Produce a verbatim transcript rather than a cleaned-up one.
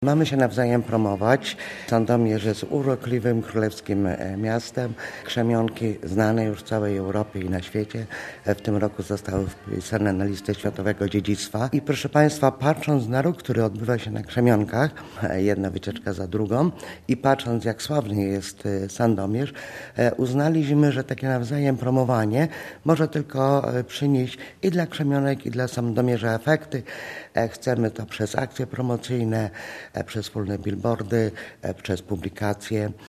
Mamy się nawzajem promować. Sandomierz jest urokliwym, królewskim miastem. Krzemionki znane już w całej Europie i na świecie. W tym roku zostały wpisane na listę światowego dziedzictwa. I proszę Państwa, patrząc na ruch, który odbywa się na Krzemionkach, jedna wycieczka za drugą, i patrząc, jak sławny jest Sandomierz, uznaliśmy, że takie nawzajem promowanie może tylko przynieść i dla Krzemionek, i dla Sandomierza efekty. Chcemy to przez akcje promocyjne, przez wspólne billboardy, przez publikacje.